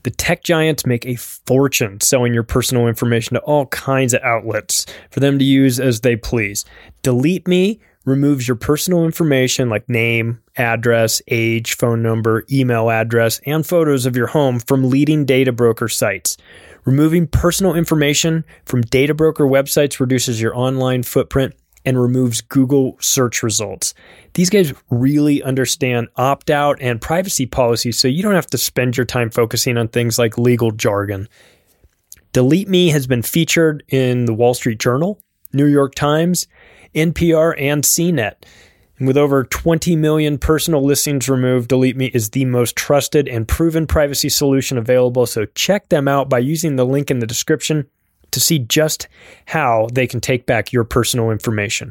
The tech giants make a fortune selling your personal information to all kinds of outlets for them to use as they please. Delete Me removes your personal information like name, address, age, phone number, email address, and photos of your home from leading data broker sites. Removing personal information from data broker websites reduces your online footprint and removes Google search results. These guys really understand opt-out and privacy policies, so you don't have to spend your time focusing on things like legal jargon. Delete Me has been featured in the Wall Street Journal, New York Times, NPR, and CNET. And with over 20 million personal listings removed, Delete Me is the most trusted and proven privacy solution available, so check them out by using the link in the description to see just how they can take back your personal information.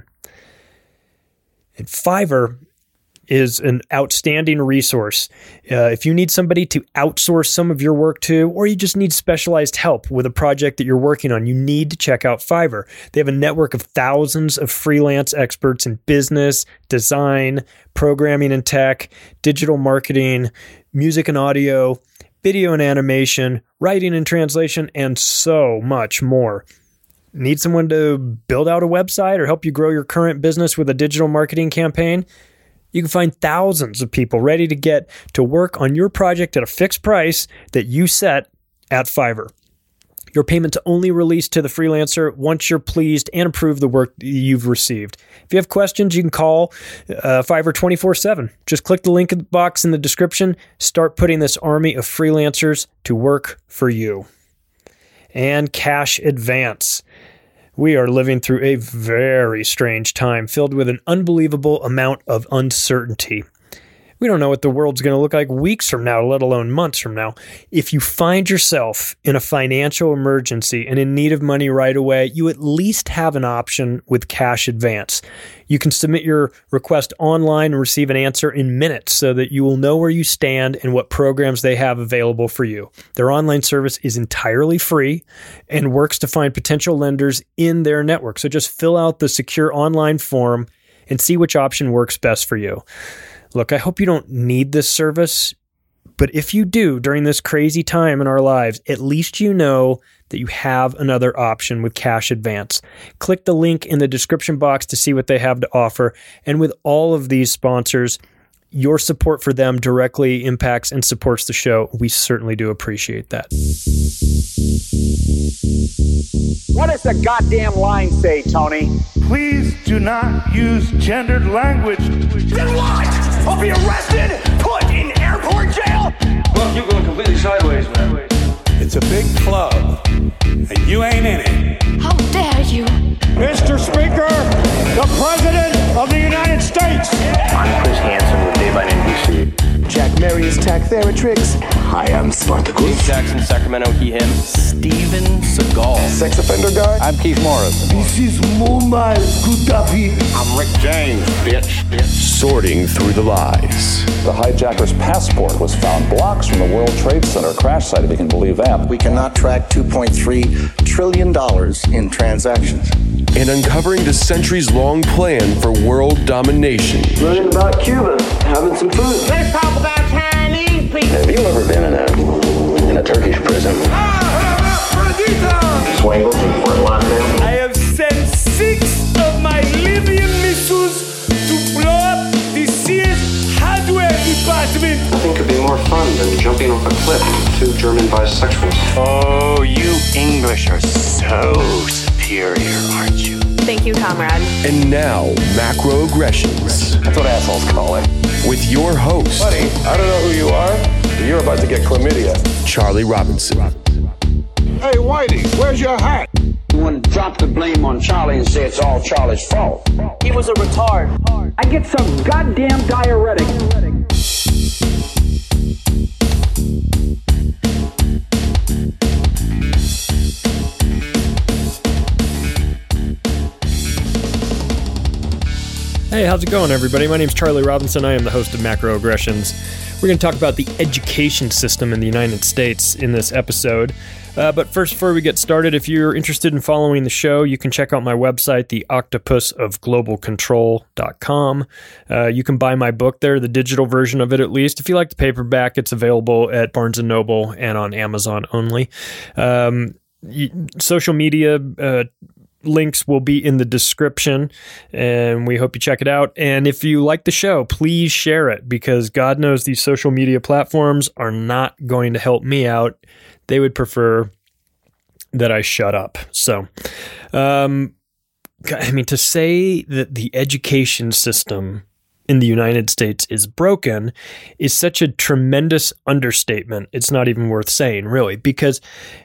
And Fiverr is an outstanding resource. If you need somebody to outsource some of your work to, or you just need specialized help with a project that you're working on, you need to check out Fiverr. They have a network of thousands of freelance experts in business, design, programming and tech, digital marketing, music and audio, video and animation, writing and translation, and so much more. Need someone to build out a website or help you grow your current business with a digital marketing campaign? You can find thousands of people ready to get to work on your project at a fixed price that you set at Fiverr. Your payment's only released to the freelancer once you're pleased and approve the work you've received. If you have questions, you can call Fiverr 24/7. Just click the link in the box in the description. Start putting this army of freelancers to work for you. And Cash Advance. We are living through a very strange time filled with an unbelievable amount of uncertainty. We don't know what the world's going to look like weeks from now, let alone months from now. If you find yourself in a financial emergency and in need of money right away, you at least have an option with Cash Advance. You can submit your request online and receive an answer in minutes so that you will know where you stand and what programs they have available for you. Their online service is entirely free and works to find potential lenders in their network. So just fill out the secure online form and see which option works best for you. Look, I hope you don't need this service, but if you do during this crazy time in our lives, at least you know that you have another option with Cash Advance. Click the link in the description box to see what they have to offer. And with all of these sponsors, your support for them directly impacts and supports the show. We certainly do appreciate that. What does the goddamn line say, Tony? Please do not use gendered language. Then what? I'll be arrested, put in airport jail? Well, you're going completely sideways, man. It's a big club, and you ain't in it. How dare you? Mr. Speaker, the President of the United States. I'm Chris Hansen with Dave on NBC. Jack Marius Tack Theratrix. Hi, I'm Spartacus. Jackson, Sacramento, he, him. Steven Seagal. Sex offender guy. I'm Keith Morris. This is Muammar Gaddafi. I'm Rick James, bitch. Sorting through the lies. The hijacker's passport was found blocks from the World Trade Center crash site, if you can believe that. We cannot track $2.3 trillion in transactions. And uncovering the centuries-long plan for world domination. Learning about Cuba, having some food. Let's talk about Chinese people. Have you ever been in a Turkish prison? Swangles in Fort Lauderdale. I have sent 6 of my Libyan missiles to blow up the Sears hardware department. Nothing could be more fun than jumping off a cliff with 2 German bisexuals. Oh, you English are so superior, aren't you? Thank you, comrade. And now, Macroaggressions. That's what assholes call it. With your host. Buddy, I don't know who you are, but you're about to get chlamydia. Charlie Robinson. Hey, Whitey, where's your hat? You want to drop the blame on Charlie and say it's all Charlie's fault. He was a retard. I get some goddamn diuretic. Hey, how's it going, everybody? My name's Charlie Robinson. I am the host of Macroaggressions. We're going to talk about the education system in the United States in this episode. But first, before we get started, if you're interested in following the show, you can check out my website, theoctopusofglobalcontrol.com. You can buy my book there, the digital version of it at least. If you like the paperback, it's available at Barnes & Noble and on Amazon only. Social media links will be in the description, and we hope you check it out. And if you like the show, please share it, because God knows these social media platforms are not going to help me out. They would prefer that I shut up. So, to say that the education system in the United States is broken is such a tremendous understatement. It's not even worth saying, really, because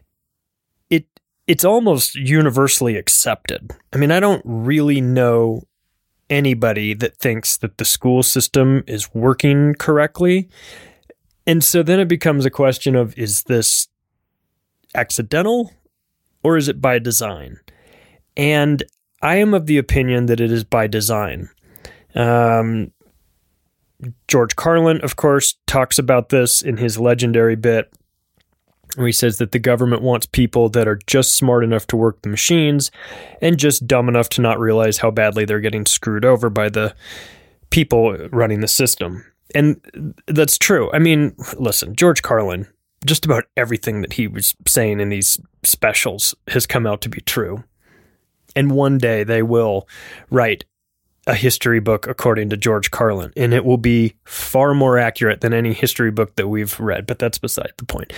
it's almost universally accepted. I mean, I don't really know anybody that thinks that the school system is working correctly. And so then it becomes a question of, is this accidental or is it by design? And I am of the opinion that it is by design. George Carlin, of course, talks about this in his legendary bit, where he says that the government wants people that are just smart enough to work the machines and just dumb enough to not realize how badly they're getting screwed over by the people running the system. And that's true. I mean, listen, George Carlin, just about everything that he was saying in these specials has come out to be true. And one day they will write a history book according to George Carlin, and it will be far more accurate than any history book that we've read, but that's beside the point.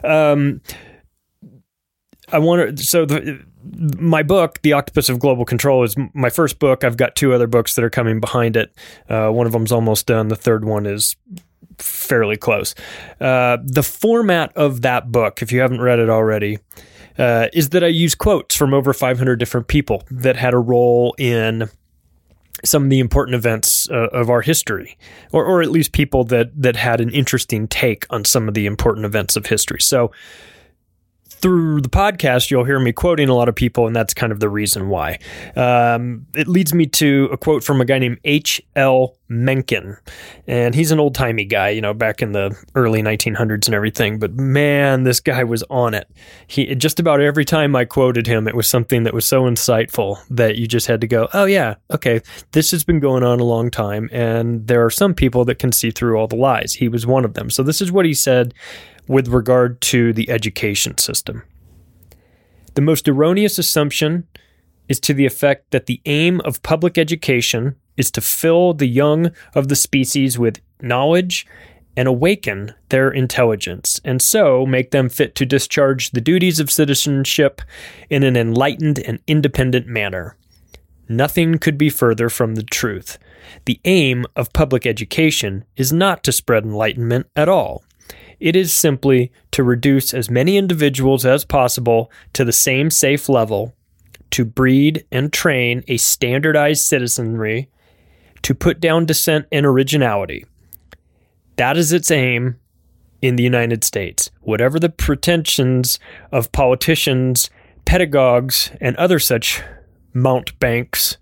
My book, The Octopus of Global Control, is my first book. I've got 2 other books that are coming behind it. One of them's almost done. The third one is fairly close. The format of that book, if you haven't read it already, is that I use quotes from over 500 different people that had a role in some of the important events of our history, or at least people that had an interesting take on some of the important events of history. So through the podcast, you'll hear me quoting a lot of people, and that's kind of the reason why. It leads me to a quote from a guy named H.L. Mencken, and he's an old-timey guy, back in the early 1900s and everything, but man, this guy was on it. Just about every time I quoted him, it was something that was so insightful that you just had to go, oh yeah, okay, this has been going on a long time, and there are some people that can see through all the lies. He was one of them. So this is what he said with regard to the education system. The most erroneous assumption is to the effect that the aim of public education is to fill the young of the species with knowledge and awaken their intelligence, and so make them fit to discharge the duties of citizenship in an enlightened and independent manner. Nothing could be further from the truth. The aim of public education is not to spread enlightenment at all. It is simply to reduce as many individuals as possible to the same safe level, to breed and train a standardized citizenry, to put down dissent and originality. That is its aim in the United States. Whatever the pretensions of politicians, pedagogues, and other such mountebanks,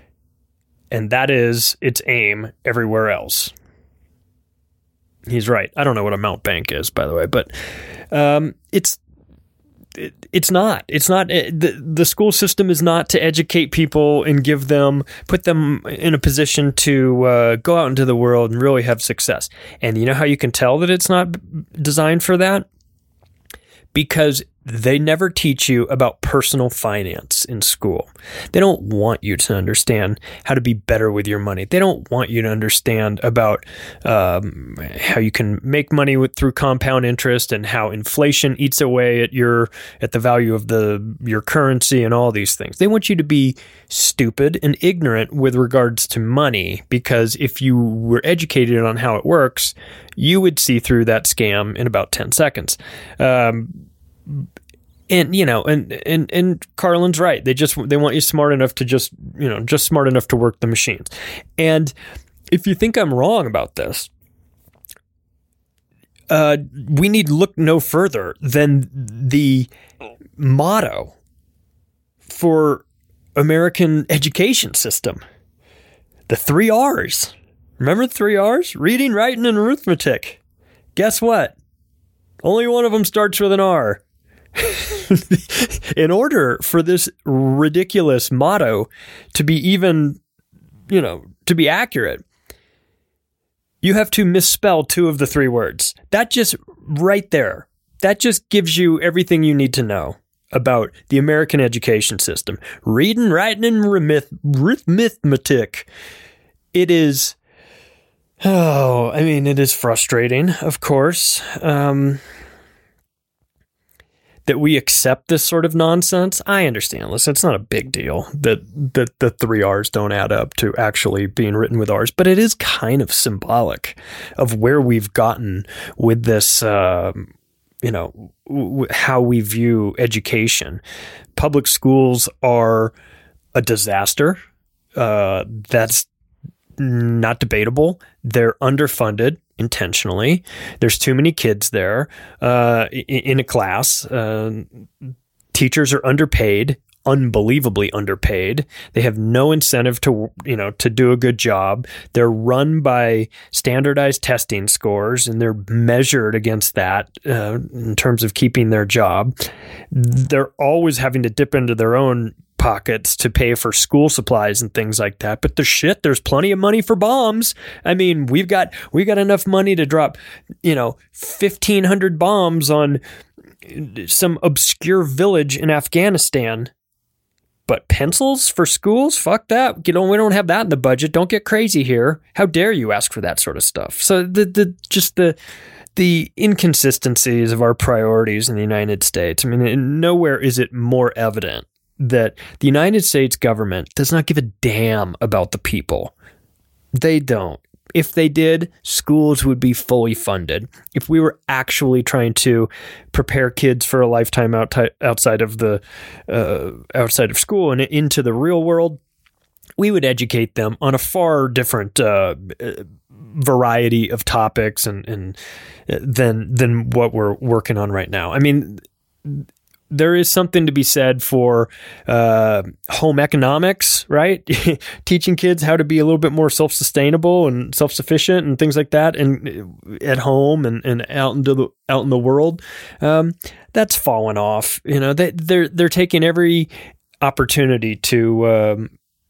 and that is its aim everywhere else. He's right. I don't know what a mountebank is, by the way, but it's not. It's not. The school system is not to educate people and put them in a position to go out into the world and really have success. And you know how you can tell that it's not designed for that? Because they never teach you about personal finance in school. They don't want you to understand how to be better with your money. They don't want you to understand about how you can make money through compound interest and how inflation eats away at the value of your currency and all these things. They want you to be stupid and ignorant with regards to money, because if you were educated on how it works, you would see through that scam in about 10 seconds. And Carlin's right. They want you smart enough to just smart enough to work the machines. And if you think I'm wrong about this, we need to look no further than the motto for American education system. The 3 R's. Remember the 3 R's? Reading, writing, and arithmetic. Guess what? Only one of them starts with an R. In order for this ridiculous motto to be even, to be accurate, you have to misspell 2 of the 3 words. That just right there, that just gives you everything you need to know about the American education system. Reading, writing, and arithmetic. It is, it is frustrating, of course, that we accept this sort of nonsense. I understand. Listen, it's not a big deal that the 3 R's don't add up to actually being written with R's, but it is kind of symbolic of where we've gotten with this, how we view education. Public schools are a disaster. That's not debatable. They're underfunded intentionally. There's too many kids there in a class. Teachers are underpaid, unbelievably underpaid. They have no incentive to do a good job. They're run by standardized testing scores, and they're measured against that in terms of keeping their job. They're always having to dip into their own pockets to pay for school supplies and things like that. But there's plenty of money for bombs. I mean, we've got enough money to drop, 1,500 bombs on some obscure village in Afghanistan. But pencils for schools? Fuck that. We don't have that in the budget. Don't get crazy here. How dare you ask for that sort of stuff? So the inconsistencies of our priorities in the United States. I mean, nowhere is it more evident that the United States government does not give a damn about the people. They don't. If they did, schools would be fully funded. If we were actually trying to prepare kids for a lifetime outside of school and into the real world, we would educate them on a far different variety of topics and than what we're working on right now. I mean, there is something to be said for home economics, right? Teaching kids how to be a little bit more self-sustainable and self-sufficient and things like that, and at home and out in the world. That's fallen off. They're taking every opportunity to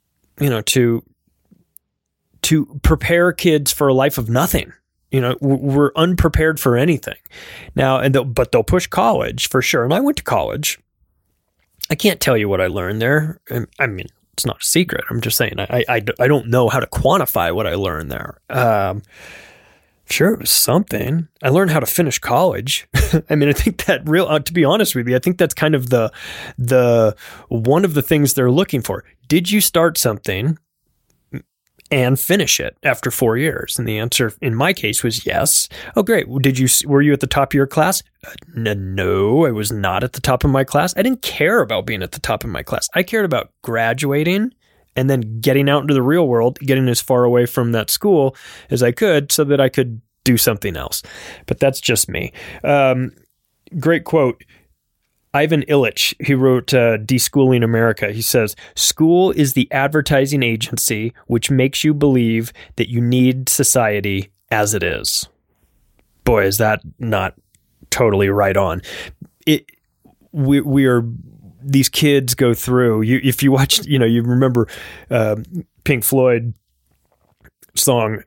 prepare kids for a life of nothing. We're unprepared for anything now, but they'll push college for sure. And I went to college. I can't tell you what I learned there. I mean, it's not a secret. I'm just saying I don't know how to quantify what I learned there. Sure, it was something. I learned how to finish college. I mean, I think that to be honest with you, I think that's kind of the one of the things they're looking for. Did you start something and finish it after 4 years? And the answer in my case was yes. Oh, great. Were you at the top of your class? No, I was not at the top of my class. I didn't care about being at the top of my class. I cared about graduating and then getting out into the real world, getting as far away from that school as I could so that I could do something else. But that's just me. Great quote. Ivan Illich, he wrote Deschooling America. He says, "School is the advertising agency which makes you believe that you need society as it is." Boy, is that not totally right on. We are, these kids go through, if you watch, you remember Pink Floyd song,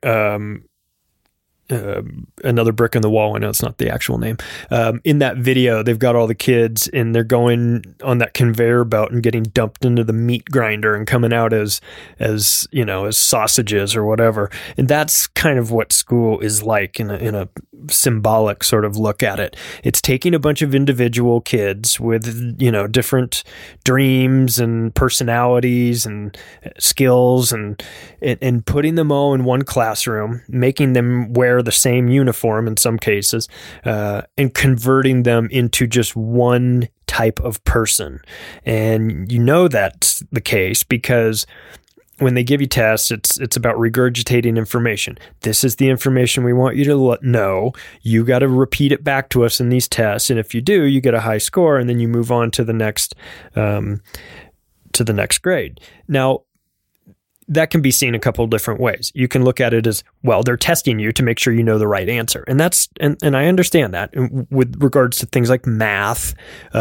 Another Brick in the Wall. I know it's not the actual name. In that video, they've got all the kids and they're going on that conveyor belt and getting dumped into the meat grinder and coming out as sausages or whatever. And that's kind of what school is like in a symbolic sort of look at it. It's taking a bunch of individual kids with, different dreams and personalities and skills and putting them all in one classroom, making them wear the same uniform in some cases, and converting them into just one type of person. And that's the case because when they give you tests, it's about regurgitating information. This is the information we want you to know. You got to repeat it back to us in these tests, and if you do, you get a high score, and then you move on to the next grade. Now, that can be seen a couple of different ways. You can look at it as, well, they're testing you to make sure you know the right answer. And that's, and I understand that. And with regards to things like math,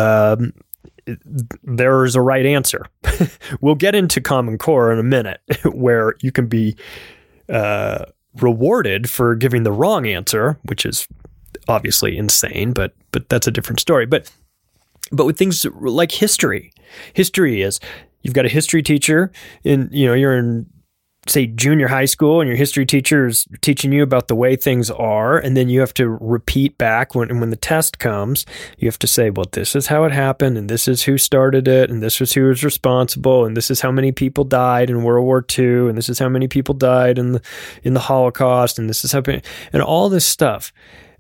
there's a right answer. We'll get into Common Core in a minute, where you can be rewarded for giving the wrong answer, which is obviously insane, but that's a different story. But with things like history is, you've got a history teacher you're in, say, junior high school, and your history teacher is teaching you about the way things are. And then you have to repeat back when the test comes, you have to say, well, this is how it happened, and this is who started it, and this is who was responsible, and this is how many people died in World War II, and this is how many people died in the Holocaust, and this is how, and all this stuff.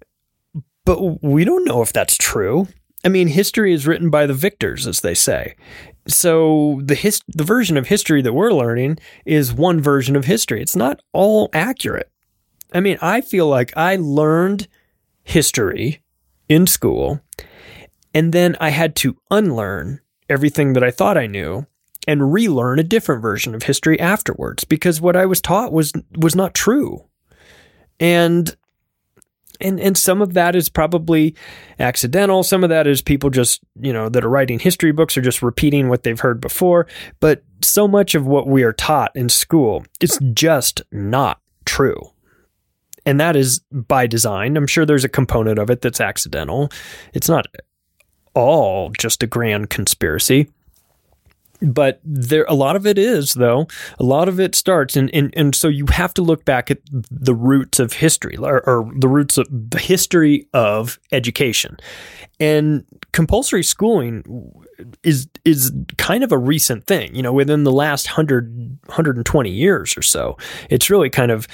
But we don't know if that's true. I mean, history is written by the victors, as they say. So the version of history that we're learning is one version of history. It's not all accurate. I mean, I feel like I learned history in school, and then I had to unlearn everything that I thought I knew and relearn a different version of history afterwards, because what I was taught was not true. And some of that is probably accidental. Some of that is people just, that are writing history books are just repeating what they've heard before. But so much of what we are taught in school is just not true. And that is by design. I'm sure there's a component of it that's accidental. It's not all just a grand conspiracy. But a lot of it is, though. A lot of it starts, and so you have to look back at the roots of history, or the roots of the history of education. And compulsory schooling is kind of a recent thing, within the last 120 years or so. It's really kind of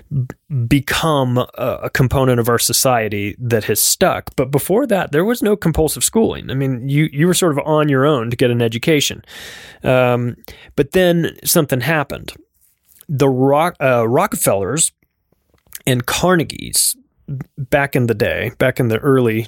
become a component of our society that has stuck. But before that, there was no compulsive schooling. I mean, you were sort of on your own to get an education. But then something happened. The Rockefellers and Carnegies back in the day, back in the early,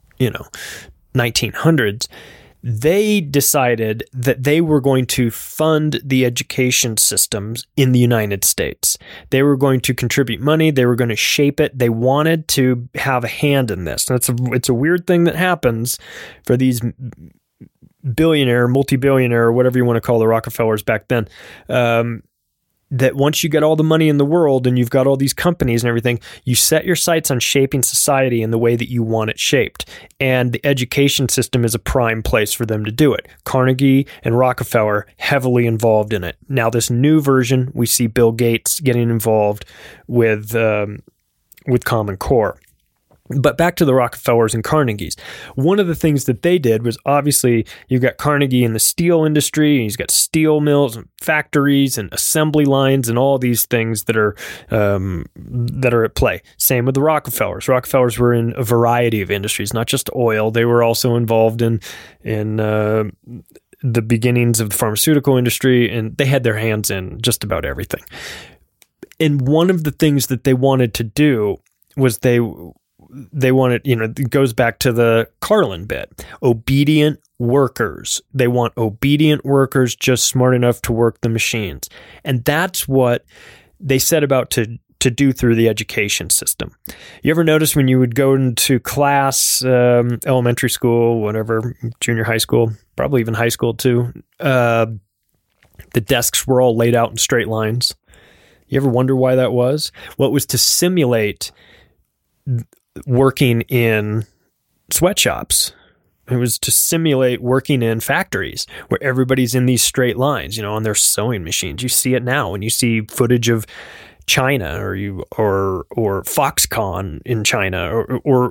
1900s, they decided that they were going to fund the education systems in the United States. They were going to contribute money. They were going to shape it. They wanted to have a hand in this. And it's a weird thing that happens for these billionaire, multi-billionaire, or whatever you want to call the Rockefellers back then, that once you get all the money in the world and you've got all these companies and everything, you set your sights on shaping society in the way that you want it shaped. And the education system is a prime place for them to do it. Carnegie and Rockefeller heavily involved in it. Now, this new version, we see Bill Gates getting involved with Common Core. But back to the Rockefellers and Carnegies. One of the things that they did was, obviously, you've got Carnegie in the steel industry, and he's got steel mills and factories and assembly lines and all these things that are at play. Same with the Rockefellers. Rockefellers were in a variety of industries, not just oil. They were also involved in the beginnings of the pharmaceutical industry, and they had their hands in just about everything. And one of the things that they wanted to do was they wanted, it goes back to the Carlin bit, obedient workers. They want obedient workers just smart enough to work the machines. And that's what they set about to do through the education system. You ever notice when you would go into class, elementary school, whatever, junior high school, probably even high school too, the desks were all laid out in straight lines? You ever wonder why that was? Well, it was to simulate working in sweatshops. It was to simulate working in factories where everybody's in these straight lines, on their sewing machines. You see it now when you see footage of China or Foxconn in China or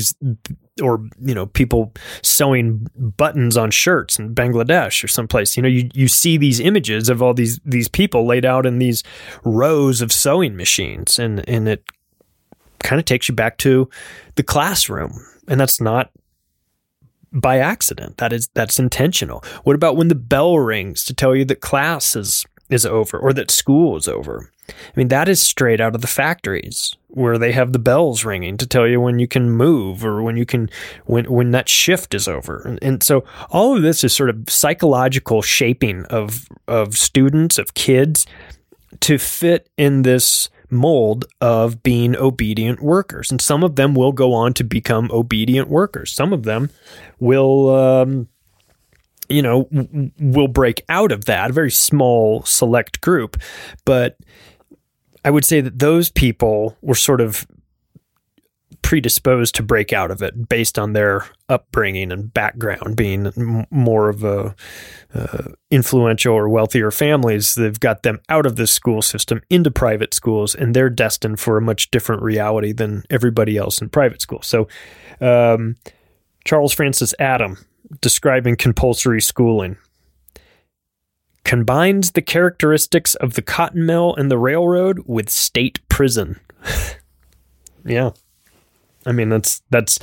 people sewing buttons on shirts in Bangladesh or someplace. You see these images of all these people laid out in these rows of sewing machines, and it kind of takes you back to the classroom, and that's not by accident. That's intentional. What about when the bell rings to tell you that class is over or that school is over? I mean, that is straight out of the factories where they have the bells ringing to tell you when you can move or when that shift is over. And so all of this is sort of psychological shaping of students, of kids, to fit in this mold of being obedient workers. And some of them will go on to become obedient workers. Some of them will will break out of that, a very small select group. But I would say that those people were sort of predisposed to break out of it based on their upbringing and background, being more of a influential or wealthier families. They've got them out of the school system into private schools, and they're destined for a much different reality than everybody else in private school. So Charles Francis Adam, describing compulsory schooling, combines the characteristics of the cotton mill and the railroad with state prison. Yeah. I mean, that's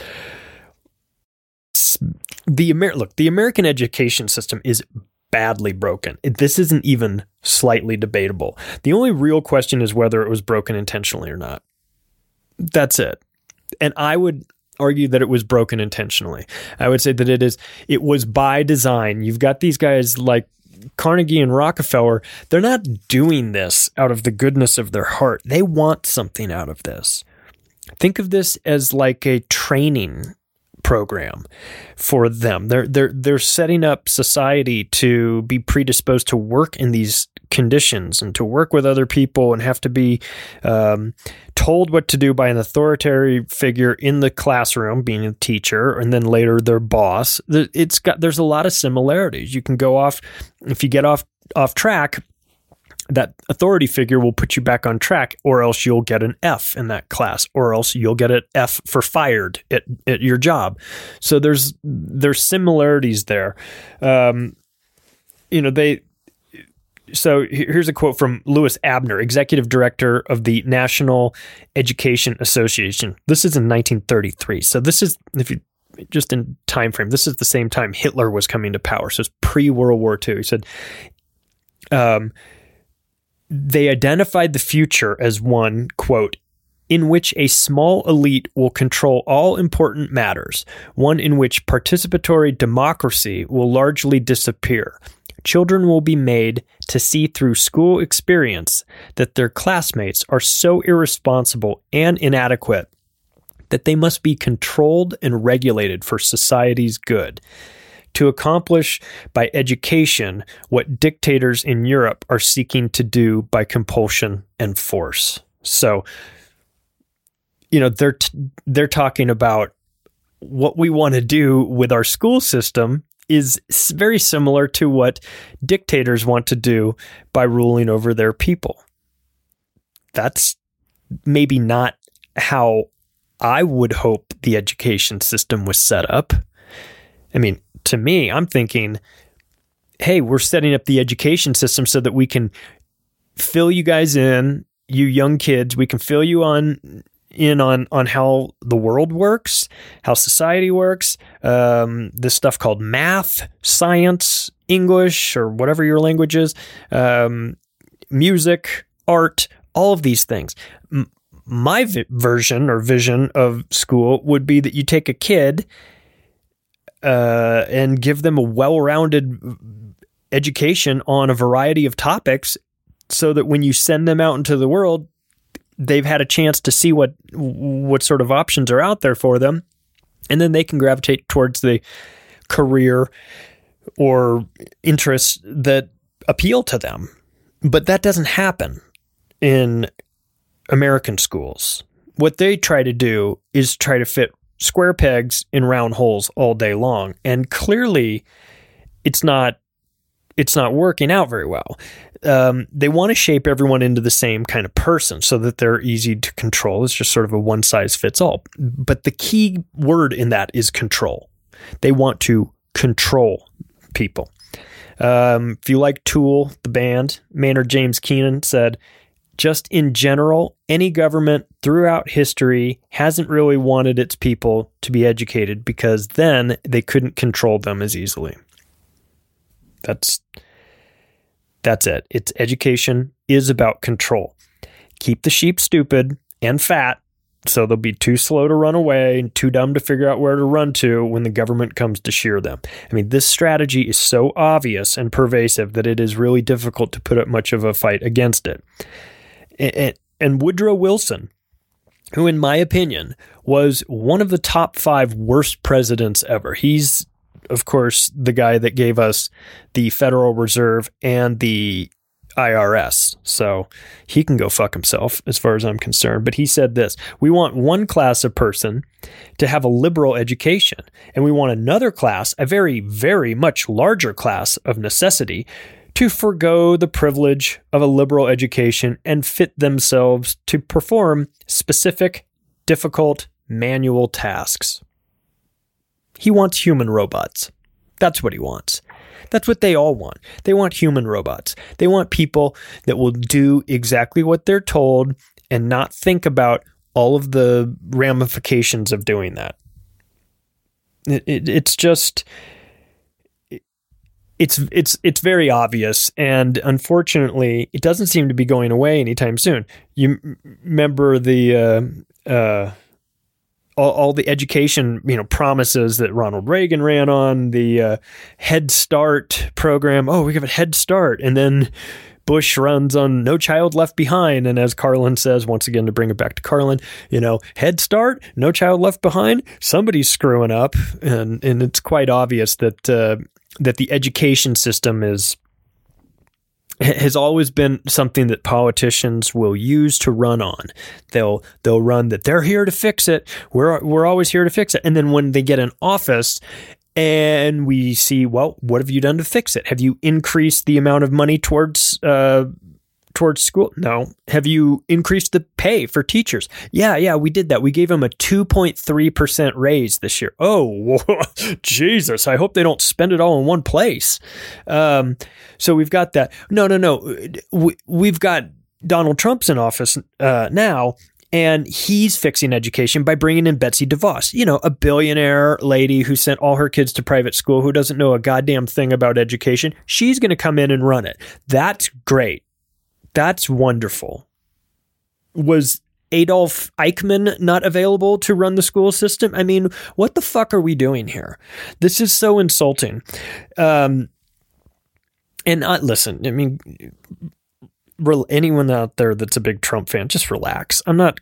the American education system is badly broken. This isn't even slightly debatable. The only real question is whether it was broken intentionally or not. That's it. And I would argue that it was broken intentionally. I would say that it was by design. You've got these guys like Carnegie and Rockefeller. They're not doing this out of the goodness of their heart. They want something out of this. Think of this as like a training program for them. They're setting up society to be predisposed to work in these conditions and to work with other people and have to be told what to do by an authoritative figure in the classroom, being a teacher, and then later their boss. There's a lot of similarities. You can go off, if you get off track, that authority figure will put you back on track, or else you'll get an F in that class, or else you'll get an F for fired at your job. So there's similarities there. So here's a quote from Louis Abner, executive director of the National Education Association. This is in 1933. So this is, if you just in time frame, this is the same time Hitler was coming to power. So it's pre-World War II. He said, they identified the future as one, quote, in which a small elite will control all important matters, one in which participatory democracy will largely disappear. Children will be made to see through school experience that their classmates are so irresponsible and inadequate that they must be controlled and regulated for society's good, to accomplish by education what dictators in Europe are seeking to do by compulsion and force. So, they're talking about what we want to do with our school system is very similar to what dictators want to do by ruling over their people. That's maybe not how I would hope the education system was set up. I mean, to me, I'm thinking, hey, we're setting up the education system so that we can fill you guys in, you young kids, we can fill you in on how the world works, how society works, this stuff called math, science, English, or whatever your language is, music, art, all of these things. My version or vision of school would be that you take a kid and give them a well-rounded education on a variety of topics so that when you send them out into the world, they've had a chance to see what sort of options are out there for them, and then they can gravitate towards the career or interests that appeal to them. But that doesn't happen in American schools. What they try to do is try to fit square pegs in round holes all day long, and clearly it's not working out very well. They want to shape everyone into the same kind of person so that they're easy to control. It's just sort of a one size fits all. But the key word in that is control. They want to control people. If you like Tool, the band, Maynard James Keenan said, just in general, any government throughout history hasn't really wanted its people to be educated because then they couldn't control them as easily. That's it. Education is about control. keep the sheep stupid and fat, so they'll be too slow to run away and too dumb to figure out where to run to when the government comes to shear them. I mean, this strategy is so obvious and pervasive that it is really difficult to put up much of a fight against it. And Woodrow Wilson, who in my opinion was one of the top 5 worst presidents ever. He's, of course, the guy that gave us the Federal Reserve and the IRS. So he can go fuck himself as far as I'm concerned. But he said this: we want one class of person to have a liberal education, and we want another class, a very, very much larger class of necessity, to forgo the privilege of a liberal education and fit themselves to perform specific, difficult, manual tasks. He wants human robots. That's what he wants. That's what they all want. They want human robots. They want people that will do exactly what they're told and not think about all of the ramifications of doing that. It's just, it's very obvious, and unfortunately, it doesn't seem to be going away anytime soon. You remember the all the education, promises that Ronald Reagan ran on, the Head Start program. Oh, we have a Head Start. And then Bush runs on No Child Left Behind. And as Carlin says, once again, to bring it back to Carlin, Head Start, No Child Left Behind, somebody's screwing up. And it's quite obvious that the education system has always been something that politicians will use to run on. They'll run that they're here to fix it. We're always here to fix it. And then when they get in office and we see, well, what have you done to fix it? Have you increased the amount of money towards school? No. Have you increased the pay for teachers? Yeah, we did that. We gave them a 2.3% raise this year. Oh, Jesus. I hope they don't spend it all in one place. So we've got that. No. We've got Donald Trump's in office now, and he's fixing education by bringing in Betsy DeVos, a billionaire lady who sent all her kids to private school, who doesn't know a goddamn thing about education. She's going to come in and run it. That's great. That's wonderful. Was Adolf Eichmann not available to run the school system? I mean, what the fuck are we doing here? This is so insulting. Listen, I mean, anyone out there that's a big Trump fan, just relax. I'm not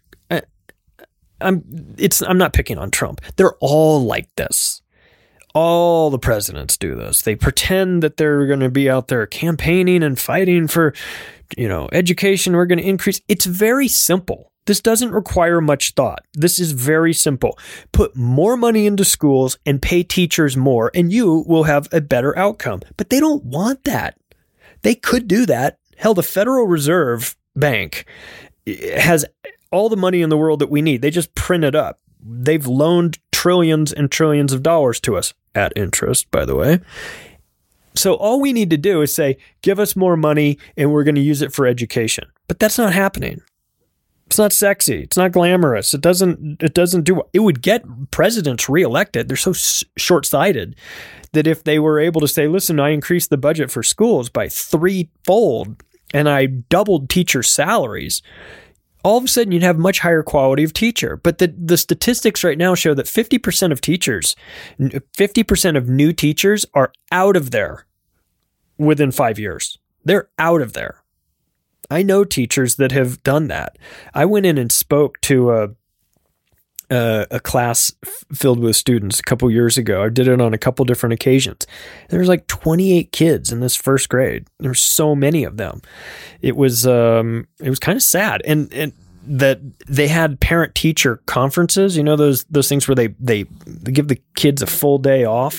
picking on Trump. They're all like this. All the presidents do this. They pretend that they're going to be out there campaigning and fighting for, education. We're going to increase. It's very simple. This doesn't require much thought. This is very simple. Put more money into schools and pay teachers more, and you will have a better outcome. But they don't want that. They could do that. Hell, the Federal Reserve Bank has all the money in the world that we need. They just print it up. They've loaned trillions and trillions of dollars to us at interest, by the way. So all we need to do is say, give us more money and we're going to use it for education. But that's not happening. It's not sexy. It's not glamorous. It doesn't do, it would get presidents reelected. They're so short-sighted that if they were able to say, listen, I increased the budget for schools by 3-fold and I doubled teachers' salaries, all of a sudden you'd have much higher quality of teacher. But the statistics right now show that 50% of teachers, 50% of new teachers are out of there within 5 years. They're out of there. I know teachers that have done that. I went in and spoke to a class filled with students a couple years ago. I did it on a couple different occasions. There was like 28 kids in this first grade. There were so many of them. It was kind of sad. And that they had parent teacher conferences, those things where they give the kids a full day off.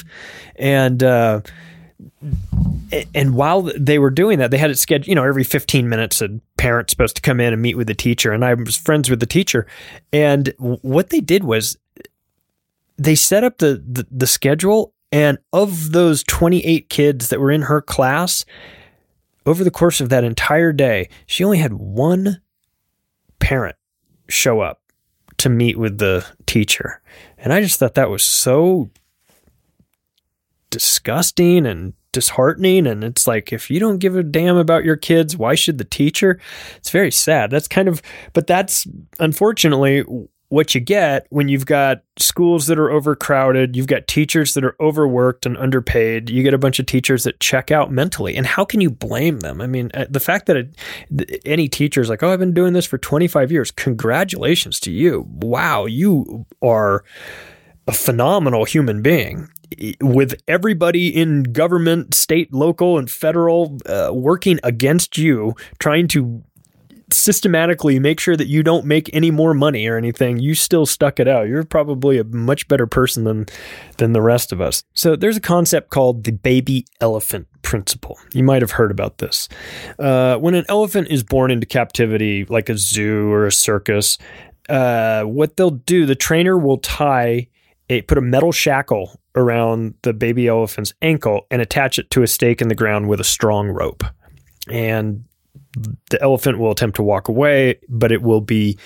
And while they were doing that, they had it scheduled, every 15 minutes, a parent's supposed to come in and meet with the teacher. And I was friends with the teacher. And what they did was they set up the schedule. And of those 28 kids that were in her class, over the course of that entire day, she only had one parent show up to meet with the teacher. And I just thought that was so disgusting and disheartening. And it's like, if you don't give a damn about your kids, why should the teacher? It's very sad. But that's unfortunately what you get when you've got schools that are overcrowded. You've got teachers that are overworked and underpaid. You get a bunch of teachers that check out mentally. And how can you blame them? I mean, the fact that any teacher is like, oh, I've been doing this for 25 years. Congratulations to you. Wow, you are a phenomenal human being. With everybody in government, state, local, and federal working against you, trying to systematically make sure that you don't make any more money or anything, you still stuck it out. You're probably a much better person than the rest of us. So there's a concept called the baby elephant principle. You might have heard about this. When an elephant is born into captivity, like a zoo or a circus, what they'll do, the trainer will put a metal shackle around the baby elephant's ankle and attach it to a stake in the ground with a strong rope. And the elephant will attempt to walk away, but it will feel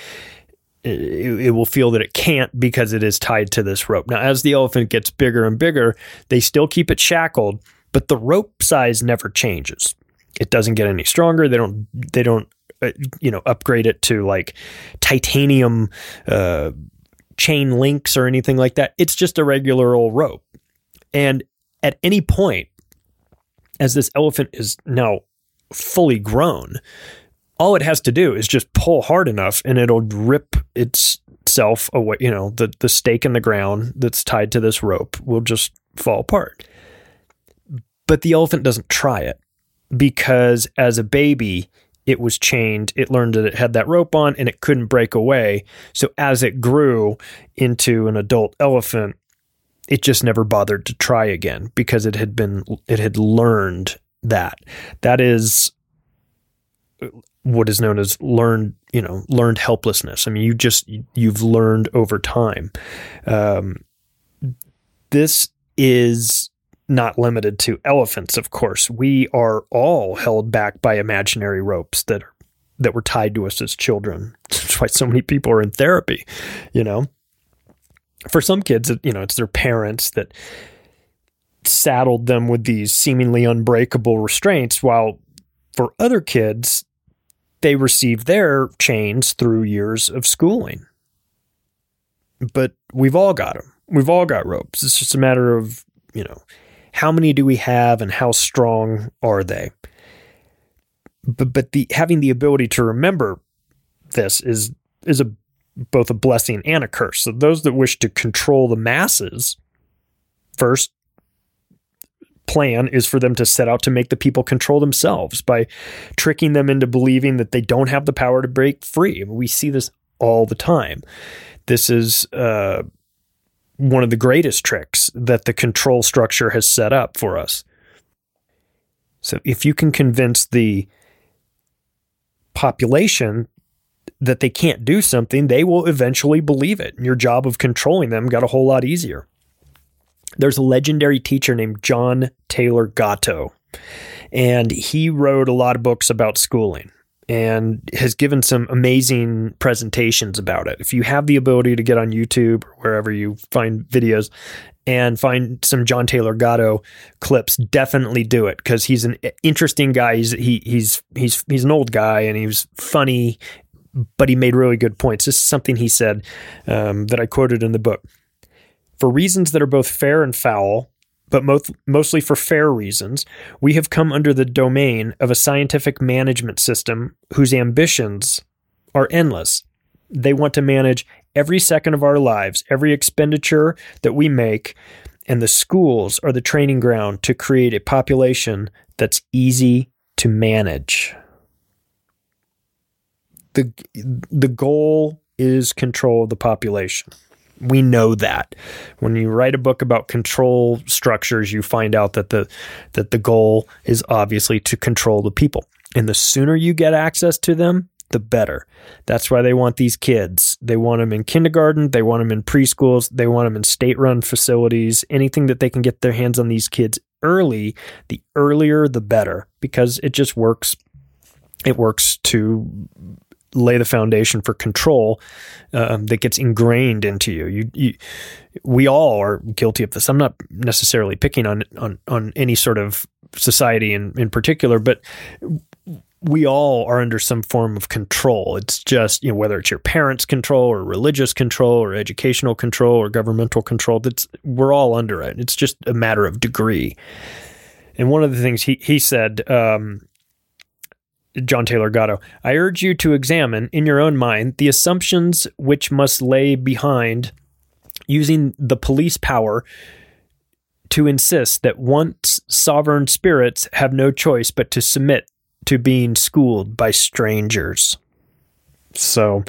that it can't because it is tied to this rope. Now, as the elephant gets bigger and bigger, they still keep it shackled, but the rope size never changes. It doesn't get any stronger. They don't upgrade it to like titanium chain links or anything like that. It's just a regular old rope. And at any point, as this elephant is now fully grown, all it has to do is just pull hard enough and it'll rip itself away. The stake in the ground that's tied to this rope will just fall apart. But the elephant doesn't try it because as a baby, it was chained. It learned that it had that rope on and it couldn't break away. So as it grew into an adult elephant, it just never bothered to try again because it had learned that. That is what is known as learned helplessness. I mean, you've learned over time. This is not limited to elephants, of course. We are all held back by imaginary ropes that were tied to us as children. That's why so many people are in therapy, For some kids, it's their parents that saddled them with these seemingly unbreakable restraints, while for other kids, they received their chains through years of schooling. But we've all got them. We've all got ropes. It's just a matter of, how many do we have and how strong are they? But having the ability to remember this is both a blessing and a curse. So those that wish to control the masses, first plan is for them to set out to make the people control themselves by tricking them into believing that they don't have the power to break free. We see this all the time. This is one of the greatest tricks that the control structure has set up for us. So if you can convince the population that they can't do something, they will eventually believe it. And your job of controlling them got a whole lot easier. There's a legendary teacher named John Taylor Gatto, and he wrote a lot of books about schooling and has given some amazing presentations about it. If you have the ability to get on YouTube or wherever you find videos and find some John Taylor Gatto clips, definitely do it, because he's an interesting guy. He's an old guy and he was funny, but he made really good points. This is something he said that I quoted in the book. For reasons that are both fair and foul, but mostly for fair reasons, we have come under the domain of a scientific management system whose ambitions are endless. They want to manage every second of our lives, every expenditure that we make, and the schools are the training ground to create a population that's easy to manage. The goal is control of the population. We know that. When you write a book about control structures, you find out that the goal is obviously to control the people. And the sooner you get access to them, the better. That's why they want these kids. They want them in kindergarten. They want them in preschools. They want them in state-run facilities. Anything that they can get their hands on these kids early, the earlier, the better, because it just works. It works to lay the foundation for control that gets ingrained into you. We all are guilty of this. I'm not necessarily picking on any sort of society in particular, but we all are under some form of control. It's just, whether it's your parents' control or religious control or educational control or governmental control, we're all under it. It's just a matter of degree. And one of the things he said, John Taylor Gatto, I urge you to examine in your own mind the assumptions which must lay behind using the police power to insist that once sovereign spirits have no choice but to submit to being schooled by strangers. So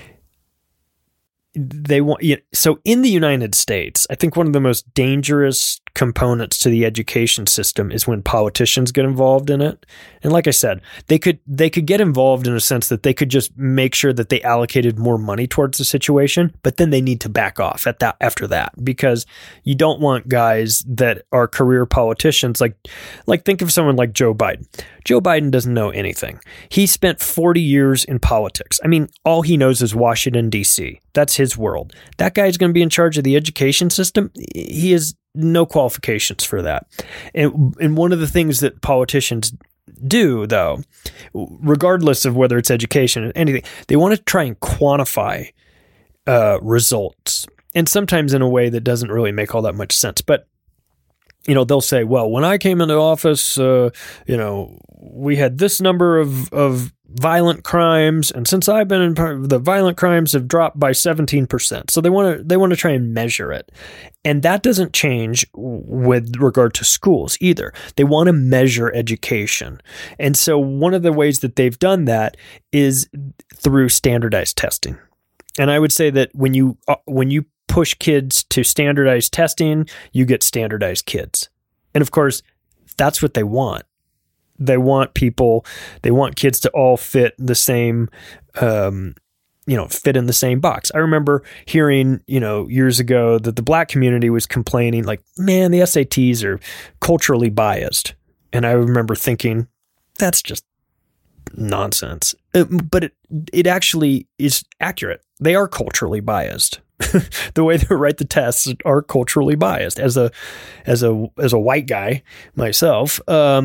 so in the United States, I think one of the most dangerous components to the education system is when politicians get involved in it. And like I said, they could get involved in a sense that they could just make sure that they allocated more money towards the situation, but then they need to back off after that, because you don't want guys that are career politicians. Like think of someone like Joe Biden. Joe Biden doesn't know anything. He spent 40 years in politics. I mean, all he knows is Washington, D.C. That's his world. That guy's going to be in charge of the education system. He has no qualifications for that. And one of the things that politicians do, though, regardless of whether it's education or anything, they want to try and quantify results. And sometimes in a way that doesn't really make all that much sense. But they'll say, well, when I came into office, we had this number of violent crimes, and since I've been in, the violent crimes have dropped by 17%. So they want to try and measure it, and that doesn't change with regard to schools either. They want to measure education, and so one of the ways that they've done that is through standardized testing. And I would say that when you push kids to standardized testing, you get standardized kids, and of course, that's what they want. They want kids to all fit the same, fit in the same box. I remember hearing, years ago that the black community was complaining like, man, the SATs are culturally biased. And I remember thinking, that's just nonsense. But it actually is accurate. They are culturally biased. The way they write the tests are culturally biased. As a white guy myself,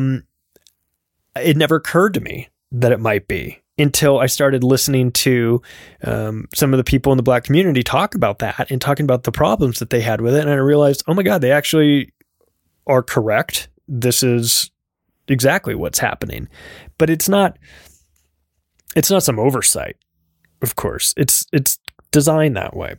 it never occurred to me that it might be until I started listening to some of the people in the black community talk about that and talking about the problems that they had with it. And I realized, oh my God, they actually are correct. This is exactly what's happening. But it's not some oversight, of course. It's designed that way.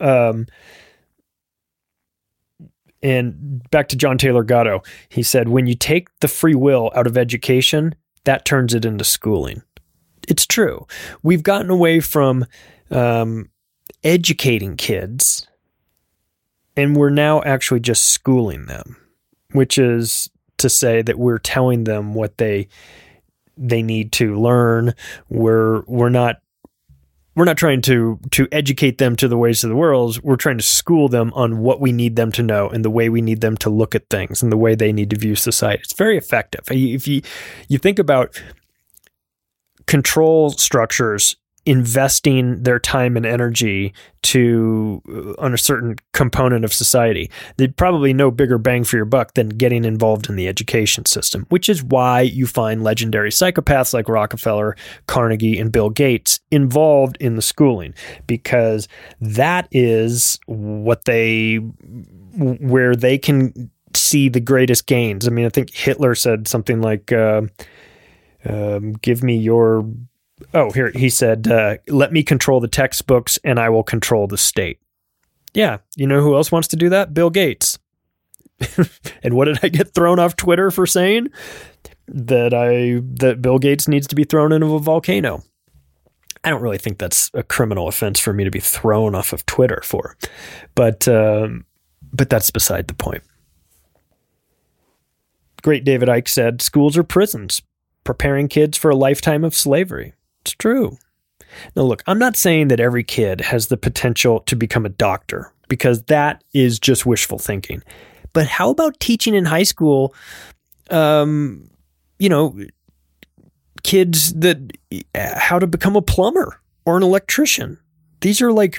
And back to John Taylor Gatto, he said, when you take the free will out of education, that turns it into schooling. It's true. We've gotten away from educating kids, and we're now actually just schooling them, which is to say that we're telling them what they need to learn. We're not trying to educate them to the ways of the world. We're trying to school them on what we need them to know and the way we need them to look at things and the way they need to view society. It's very effective. If you think about control structures investing their time and energy on a certain component of society, there'd probably no bigger bang for your buck than getting involved in the education system, which is why you find legendary psychopaths like Rockefeller, Carnegie, and Bill Gates involved in the schooling, because that is where they can see the greatest gains. I mean, I think Hitler said something like, give me your... Oh, here, he said, let me control the textbooks and I will control the state. Yeah. You know who else wants to do that? Bill Gates. And what did I get thrown off Twitter for saying? That Bill Gates needs to be thrown into a volcano. I don't really think that's a criminal offense for me to be thrown off of Twitter for. But that's beside the point. Great David Icke said, schools are prisons, preparing kids for a lifetime of slavery. It's true. Now, look, I'm not saying that every kid has the potential to become a doctor, because that is just wishful thinking. But how about teaching in high school, kids how to become a plumber or an electrician? These are like,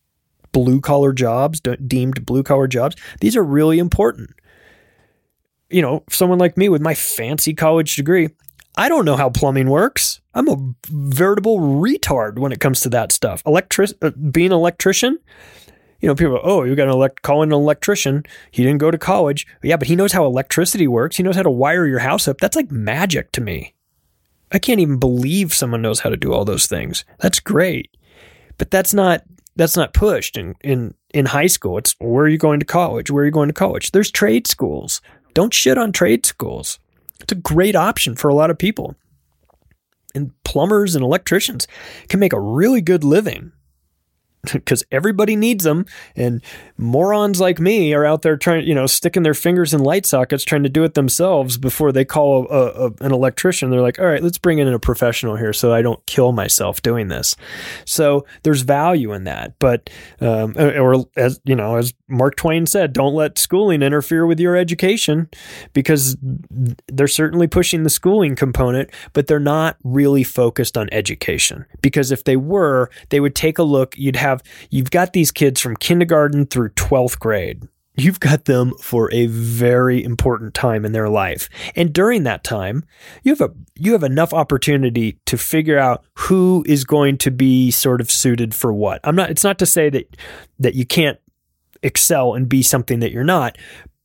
blue collar jobs, deemed blue collar jobs. These are really important. someone like me with my fancy college degree, I don't know how plumbing works. I'm a veritable retard when it comes to that stuff. Being an electrician, people go, oh, you got to call in an electrician. He didn't go to college. Yeah, but he knows how electricity works. He knows how to wire your house up. That's like magic to me. I can't even believe someone knows how to do all those things. That's great. But that's not pushed in high school. It's, where are you going to college? Where are you going to college? There's trade schools. Don't shit on trade schools. It's a great option for a lot of people. And plumbers and electricians can make a really good living because everybody needs them. And morons like me are out there trying, sticking their fingers in light sockets, trying to do it themselves before they call an electrician. They're like, all right, let's bring in a professional here so I don't kill myself doing this. So there's value in that. But, or as Mark Twain said, don't let schooling interfere with your education, because they're certainly pushing the schooling component, but they're not really focused on education. Because if they were, they would take a look. You've got these kids from kindergarten through 12th grade. You've got them for a very important time in their life. And during that time, you have enough opportunity to figure out who is going to be sort of suited for what. It's not to say that you can't excel and be something that you're not,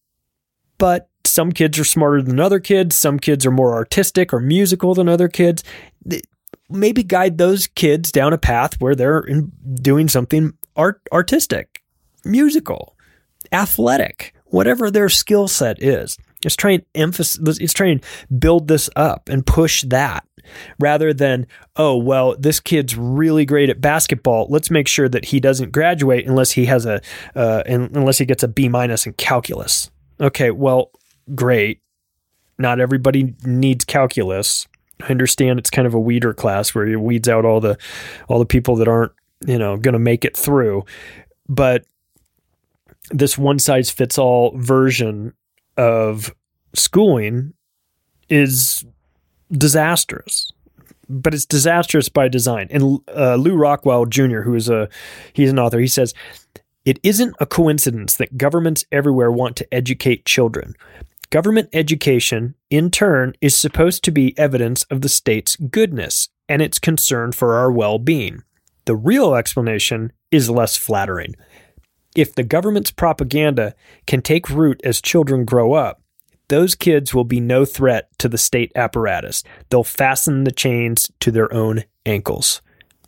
but some kids are smarter than other kids. Some kids are more artistic or musical than other kids. Maybe guide those kids down a path where they're doing something artistic, musical, athletic, whatever their skill set is. Let's try and build this up and push that, rather than, oh, well, this kid's really great at basketball. Let's make sure that he doesn't graduate unless he has unless he gets a B- in calculus. Okay, well, great. Not everybody needs calculus. I understand it's kind of a weeder class where it weeds out all the people that aren't, going to make it through. But this one size fits all version of schooling is disastrous. But it's disastrous by design. And Lou Rockwell Jr., he's an author, he says, it isn't a coincidence that governments everywhere want to educate children. Government education, in turn, is supposed to be evidence of the state's goodness and its concern for our well-being. The real explanation is less flattering. If the government's propaganda can take root as children grow up, those kids will be no threat to the state apparatus. They'll fasten the chains to their own ankles,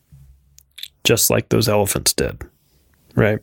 just like those elephants did, right?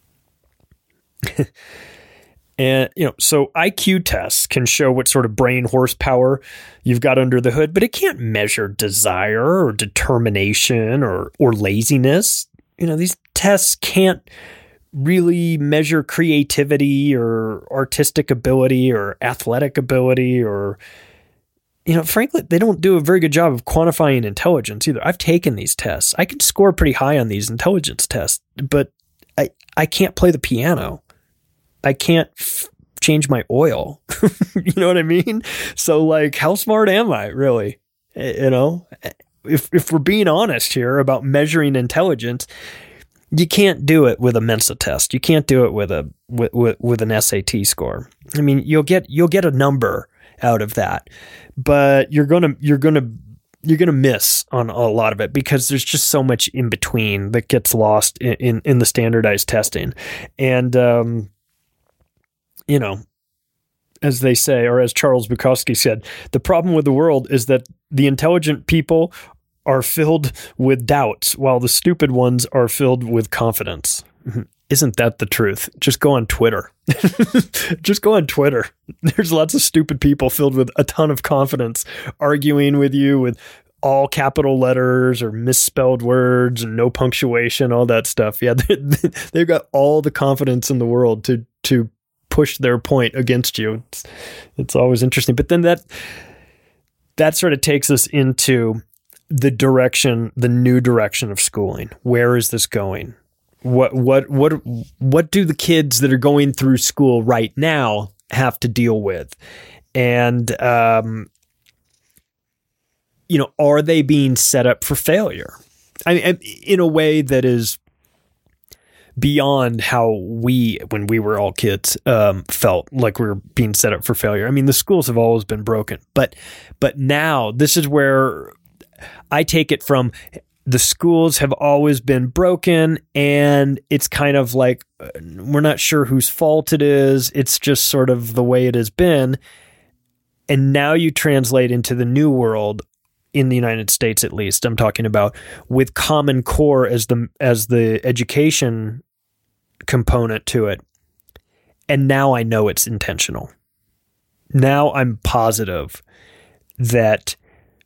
And, so IQ tests can show what sort of brain horsepower you've got under the hood, but it can't measure desire or determination or laziness. These tests can't really measure creativity or artistic ability or athletic ability or, frankly, they don't do a very good job of quantifying intelligence either. I've taken these tests. I can score pretty high on these intelligence tests, but I can't play the piano. I can't change my oil. You know what I mean? So how smart am I really? If we're being honest here about measuring intelligence, you can't do it with a Mensa test. You can't do it with an SAT score. I mean, you'll get a number out of that, but you're gonna miss on a lot of it because there's just so much in between that gets lost in the standardized testing. And as they say, or as Charles Bukowski said, the problem with the world is that the intelligent people are filled with doubts while the stupid ones are filled with confidence. Isn't that the truth? Just go on Twitter. Just go on Twitter. There's lots of stupid people filled with a ton of confidence arguing with you with all capital letters or misspelled words and no punctuation, all that stuff. Yeah, they've got all the confidence in the world to push their point against you. It's always interesting. But then that sort of takes us into the new direction of schooling. Where is this going? What do the kids that are going through school right now have to deal with? And, are they being set up for failure? I mean, in a way that is beyond how we, when we were all kids, felt like we were being set up for failure. I mean, the schools have always been broken, but now this is where I take it from. The schools have always been broken, and it's kind of like we're not sure whose fault it is. It's just sort of the way it has been. And now you translate into the new world, in the United States at least, I'm talking about, with Common Core as the education component to it. And now I know it's intentional. Now I'm positive that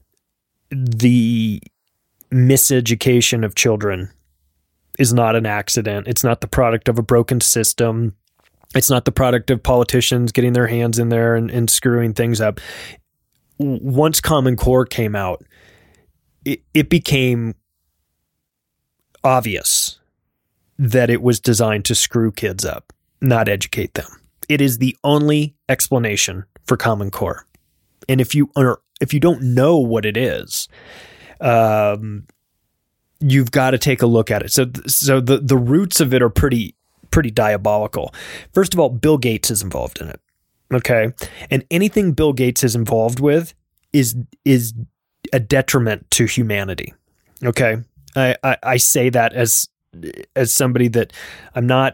the miseducation of children is not an accident. It's not the product of a broken system. It's not the product of politicians getting their hands in there and screwing things up. Once Common Core came out, it became obvious that it was designed to screw kids up, not educate them. It is the only explanation for Common Core. And if you don't know what it is, you've got to take a look at it. So the roots of it are pretty diabolical. First of all, Bill Gates is involved in it. Okay. And anything Bill Gates is involved with is a detriment to humanity. Okay. I say that as somebody that I'm not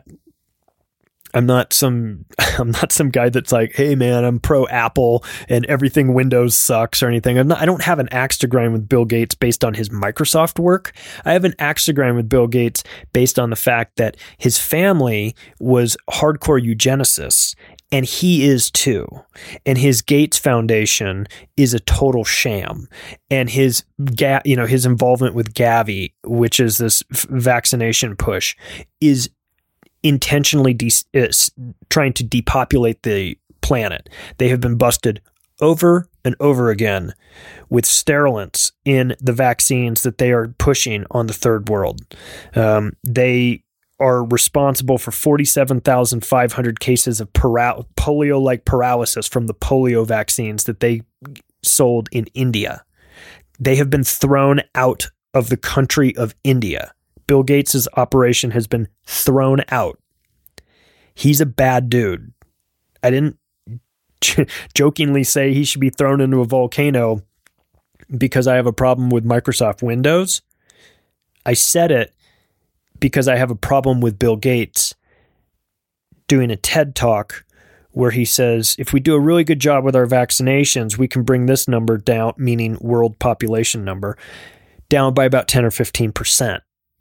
some guy that's like, hey man, I'm pro Apple and everything Windows sucks or anything. I don't have an axe to grind with Bill Gates based on his Microsoft work. I have an axe to grind with Bill Gates based on the fact that his family was hardcore eugenicists, and he is too. And his Gates Foundation is a total sham. And his involvement with Gavi, which is this vaccination push, is intentionally trying to depopulate the planet. They have been busted over and over again with sterilants in the vaccines that they are pushing on the third world. They are responsible for 47,500 cases of polio-like paralysis from the polio vaccines that they sold in India. They have been thrown out of the country of India. Bill Gates' operation has been thrown out. He's a bad dude. I didn't jokingly say he should be thrown into a volcano because I have a problem with Microsoft Windows. I said it because I have a problem with Bill Gates doing a TED Talk where he says, if we do a really good job with our vaccinations, we can bring this number down, meaning world population number, down by about 10 or 15%.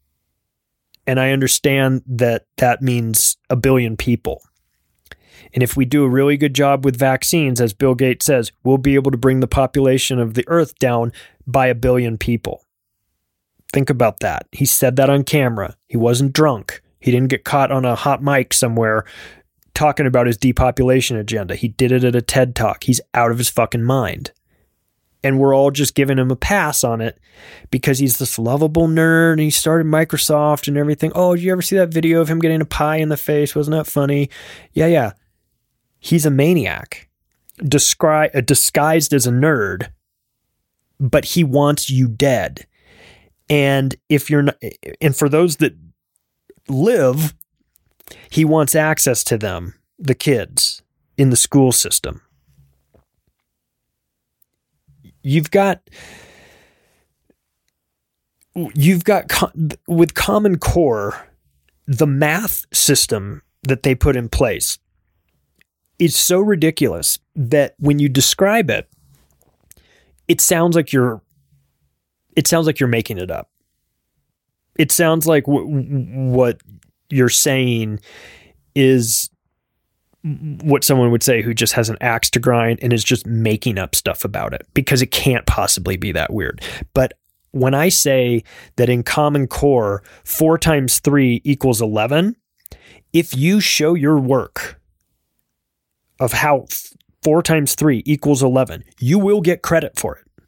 And I understand that that means 1 billion people. And if we do a really good job with vaccines, as Bill Gates says, we'll be able to bring the population of the earth down by 1 billion people. Think about that. He said that on camera. He wasn't drunk. He didn't get caught on a hot mic somewhere talking about his depopulation agenda. He did it at a TED Talk. He's out of his fucking mind. And we're all just giving him a pass on it because he's this lovable nerd and he started Microsoft and everything. Oh, did you ever see that video of him getting a pie in the face? Wasn't that funny? Yeah. He's a maniac, disguised as a nerd, but he wants you dead. And if you're not, and for those that live, he wants access to them, the kids in the school system. You've got with Common Core, the math system that they put in place is so ridiculous that when you describe it, it sounds like you're making it up. It sounds like what you're saying is what someone would say who just has an axe to grind and is just making up stuff about it, because it can't possibly be that weird. But when I say that in Common Core, 4 times 3 equals 11, if you show your work of how 4 times 3 equals 11, you will get credit for it.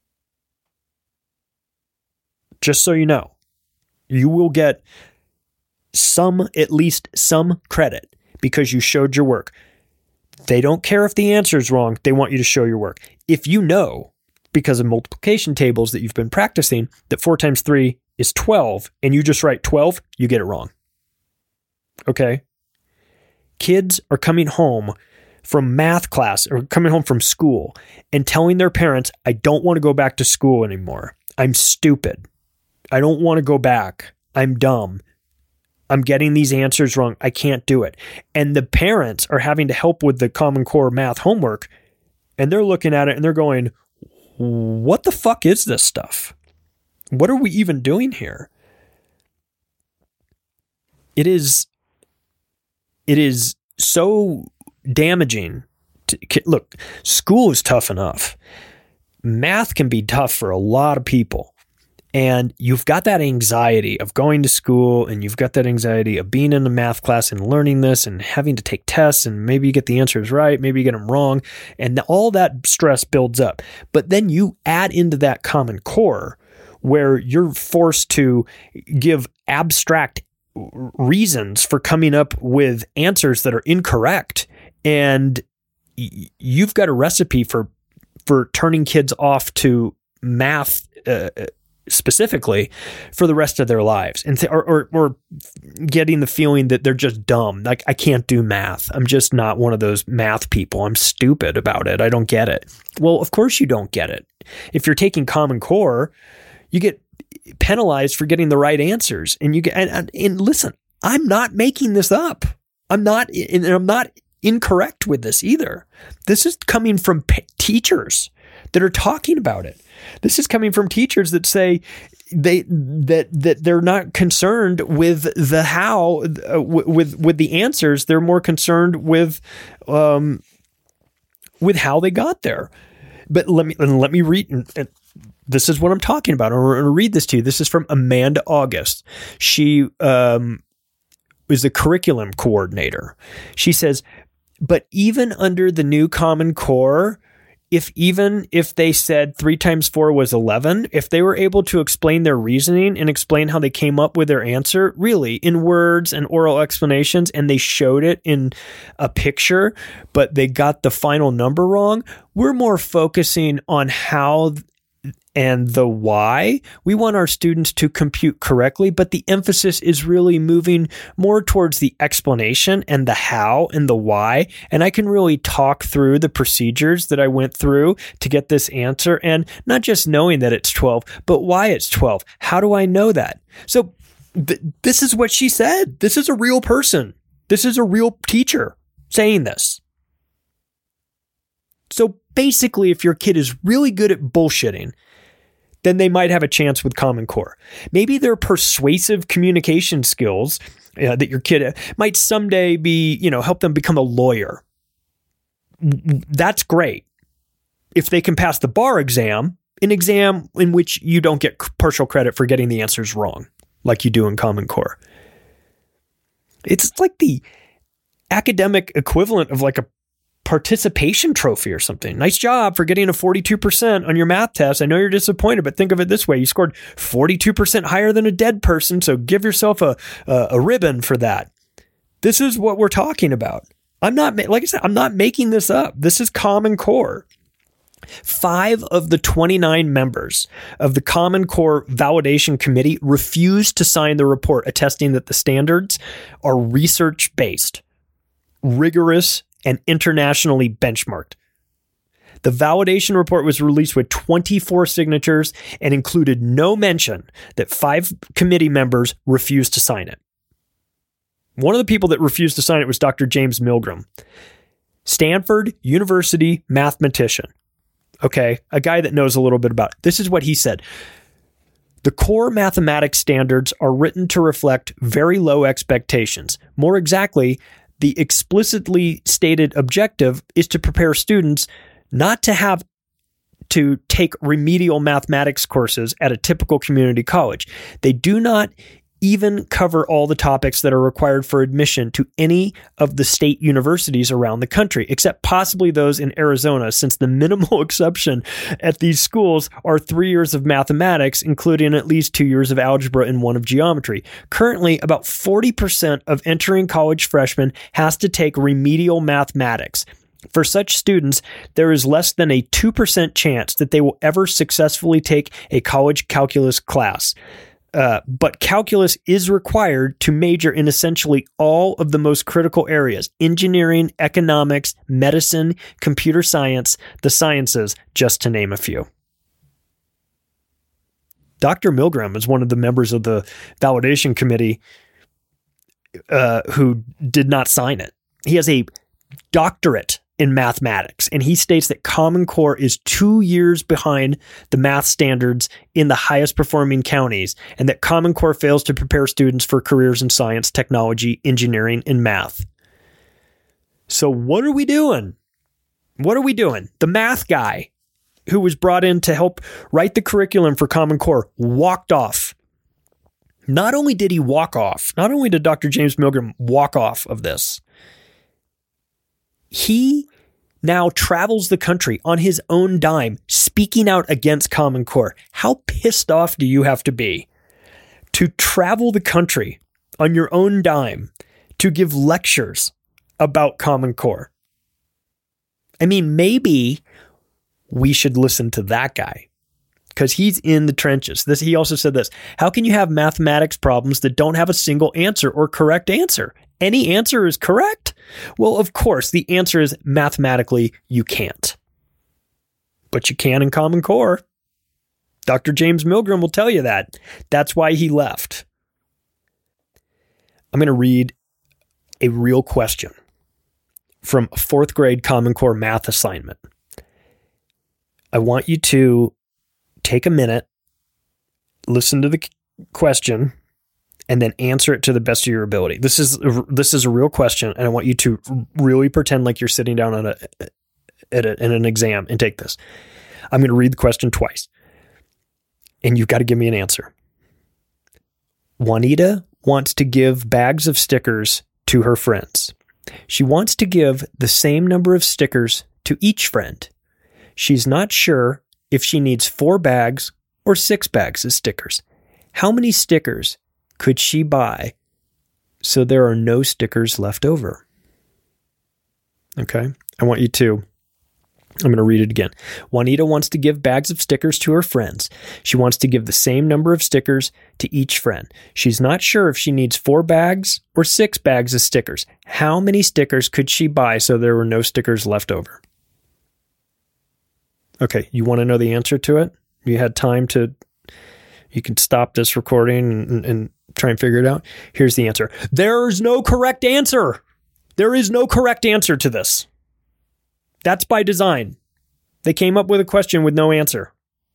Just so you know, you will get at least some credit because you showed your work. They don't care if the answer is wrong. They want you to show your work. If you know, because of multiplication tables that you've been practicing, that 4 times 3 is 12, and you just write 12, you get it wrong. Okay? Kids are coming home from math class or coming home from school and telling their parents, I don't want to go back to school anymore. I'm stupid. I don't want to go back. I'm dumb. I'm getting these answers wrong. I can't do it. And the parents are having to help with the Common Core math homework, and they're looking at it and they're going, what the fuck is this stuff? What are we even doing here? It is so damaging. Look, school is tough enough. Math can be tough for a lot of people. And you've got that anxiety of going to school, and you've got that anxiety of being in a math class and learning this and having to take tests, and maybe you get the answers right, maybe you get them wrong, and all that stress builds up. But then you add into that Common Core where you're forced to give abstract reasons for coming up with answers that are incorrect, and you've got a recipe for turning kids off to math specifically for the rest of their lives, and or getting the feeling that they're just dumb. Like, I can't do math. I'm just not one of those math people. I'm stupid about it. I don't get it. Well, of course you don't get it. If you're taking Common Core, you get penalized for getting the right answers, and you get and listen, I'm not making this up. I'm not incorrect with this either. This is coming from teachers that are talking about it. This is coming from teachers that say that they're not concerned with the how, with the answers. They're more concerned with how they got there. But let me read. This is what I'm talking about. I'm going to read this to you. This is from Amanda August. She is the curriculum coordinator. She says, but even under the new Common Core, if they said 3 times 4 was 11, if they were able to explain their reasoning and explain how they came up with their answer, really, in words and oral explanations, and they showed it in a picture, but they got the final number wrong, we're more focusing on how and the why. We want our students to compute correctly, but the emphasis is really moving more towards the explanation and the how and the why. And I can really talk through the procedures that I went through to get this answer, and not just knowing that it's 12, but why it's 12. How do I know that? So this is what she said. This is a real person. This is a real teacher saying this. So basically, if your kid is really good at bullshitting, then they might have a chance with Common Core. Maybe their persuasive communication skills that your kid might someday be, help them become a lawyer. That's great. If they can pass the bar exam, an exam in which you don't get partial credit for getting the answers wrong, like you do in Common Core. It's like the academic equivalent of like a participation trophy or something. Nice job for getting a 42% on your math test. I know you're disappointed, but think of it this way. You scored 42% higher than a dead person, so give yourself a ribbon for that. This is what we're talking about. I'm not making this up. This is Common Core. 5 of the 29 members of the Common Core Validation Committee refused to sign the report attesting that the standards are research-based, rigorous, and internationally benchmarked. The validation report was released with 24 signatures and included no mention that 5 committee members refused to sign it. One of the people that refused to sign it was Dr. James Milgram, Stanford University mathematician. Okay, a guy that knows a little bit about it. This is what he said. The core mathematics standards are written to reflect very low expectations. More exactly, the explicitly stated objective is to prepare students not to have to take remedial mathematics courses at a typical community college. They do not even cover all the topics that are required for admission to any of the state universities around the country, except possibly those in Arizona, since the minimal exception at these schools are 3 years of mathematics, including at least 2 years of algebra and 1 of geometry. Currently, about 40% of entering college freshmen has to take remedial mathematics. For such students, there is less than a 2% chance that they will ever successfully take a college calculus class. but calculus is required to major in essentially all of the most critical areas: engineering, economics, medicine, computer science, the sciences, just to name a few. Dr. Milgram is one of the members of the validation committee who did not sign it. He has a doctorate in mathematics, and he states that Common Core is 2 years behind the math standards in the highest performing counties, and that Common Core fails to prepare students for careers in science, technology, engineering, and math. So what are we doing? What are we doing? The math guy who was brought in to help write the curriculum for Common Core walked off. Not only did he walk off, not only did Dr. James Milgram walk off of this, he now travels the country on his own dime, speaking out against Common Core. How pissed off do you have to be to travel the country on your own dime to give lectures about Common Core? I mean, maybe we should listen to that guy because he's in the trenches. He also said this: how can you have mathematics problems that don't have a single answer or correct answer? Any answer is correct? Well, of course, the answer is mathematically you can't. But you can in Common Core. Dr. James Milgram will tell you that. That's why he left. I'm going to read a real question from a 4th grade Common Core math assignment. I want you to take a minute, listen to the question, and then answer it to the best of your ability. This is a real question, and I want you to really pretend like you're sitting down on in an exam and take this. I'm going to read the question twice, and you've got to give me an answer. Juanita wants to give bags of stickers to her friends. She wants to give the same number of stickers to each friend. She's not sure if she needs 4 bags or 6 bags of stickers. How many stickers could she buy so there are no stickers left over? Okay, I'm going to read it again. Juanita wants to give bags of stickers to her friends. She wants to give the same number of stickers to each friend. She's not sure if she needs 4 bags or 6 bags of stickers. How many stickers could she buy so there were no stickers left over? Okay, you want to know the answer to it? You had time to, you can stop this recording and try and figure it out. Here's the answer. There's no correct answer. There is no correct answer to this. That's by design. They came up with a question with no answer.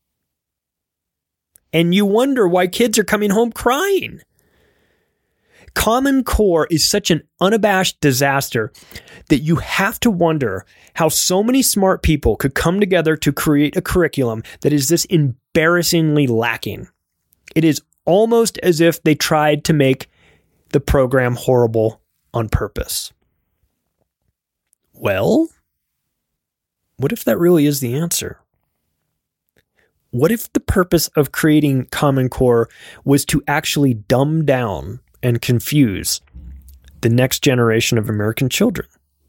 And you wonder why kids are coming home crying. Common Core is such an unabashed disaster that you have to wonder how so many smart people could come together to create a curriculum that is this embarrassingly lacking. It is almost as if they tried to make the program horrible on purpose. Well, what if that really is the answer? What if the purpose of creating Common Core was to actually dumb down and confuse the next generation of American children?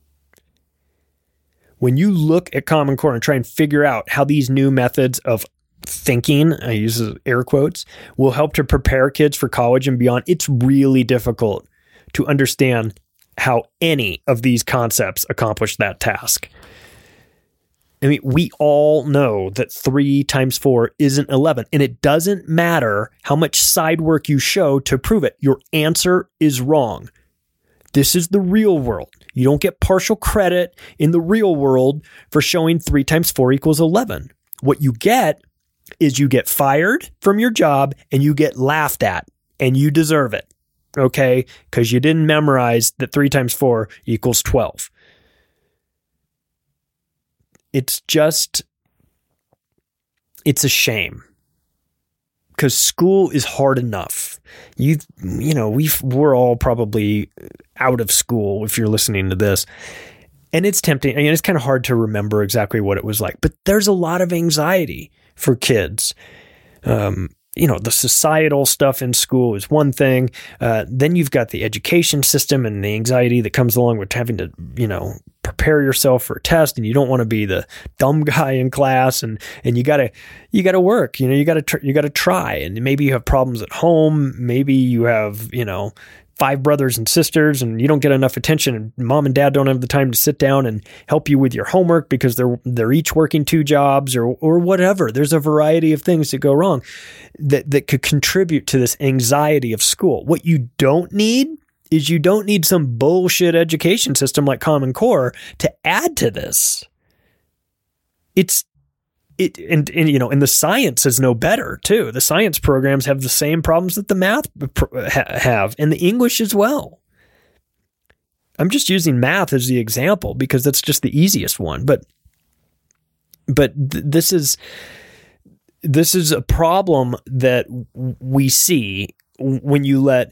When you look at Common Core and try and figure out how these new methods of thinking, I use air quotes, will help to prepare kids for college and beyond, it's really difficult to understand how any of these concepts accomplish that task. I mean, we all know that 3 times 4 isn't 11, and it doesn't matter how much side work you show to prove it. Your answer is wrong. This is the real world. You don't get partial credit in the real world for showing 3 times 4 equals 11. What you get is you get fired from your job and you get laughed at, and you deserve it, okay? Because you didn't memorize that 3 times 4 equals 12. It's a shame because school is hard enough. We're all probably out of school if you're listening to this, and it's tempting. I mean, it's kind of hard to remember exactly what it was like, but there's a lot of anxiety for kids. The societal stuff in school is one thing. Then you've got the education system and the anxiety that comes along with having to, prepare yourself for a test, and you don't want to be the dumb guy in class, and you gotta work, you gotta try, and maybe you have problems at home, maybe you have 5 brothers and sisters, and you don't get enough attention, and mom and dad don't have the time to sit down and help you with your homework because they're each working 2 jobs or whatever. There's a variety of things that go wrong that could contribute to this anxiety of school. What you don't need is some bullshit education system like Common Core to add to this. And the science is no better too. The science programs have the same problems that the math have, and the English as well. I'm just using math as the example because that's just the easiest one. But this is a problem that we see when you let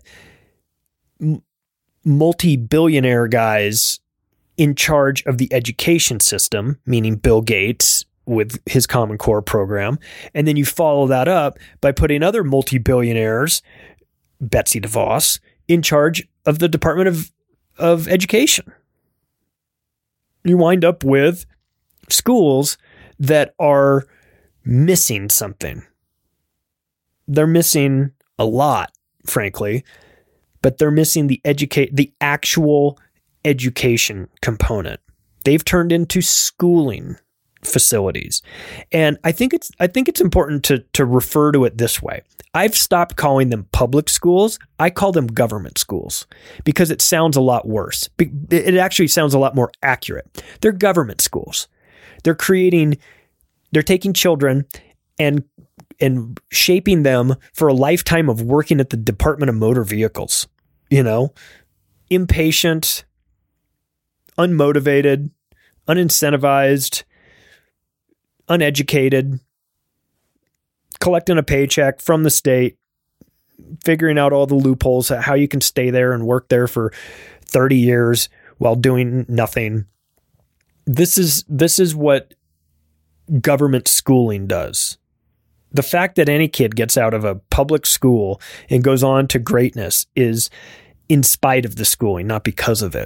multi-billionaire guys in charge of the education system, meaning Bill Gates with his Common Core program, and then you follow that up by putting other multi-billionaires, Betsy DeVos, in charge of the Department of Education. You wind up with schools that are missing something. They're missing a lot, frankly, but they're missing the actual education component. They've turned into schooling facilities. And I think it's important to refer to it this way. I've stopped calling them public schools. I call them government schools because it sounds a lot worse. It actually sounds a lot more accurate. They're government schools. They're taking children and shaping them for a lifetime of working at the Department of Motor Vehicles, impatient, unmotivated, unincentivized, uneducated, collecting a paycheck from the state, figuring out all the loopholes, how you can stay there and work there for 30 years while doing nothing. This is what government schooling does. The fact that any kid gets out of a public school and goes on to greatness is in spite of the schooling, not because of it.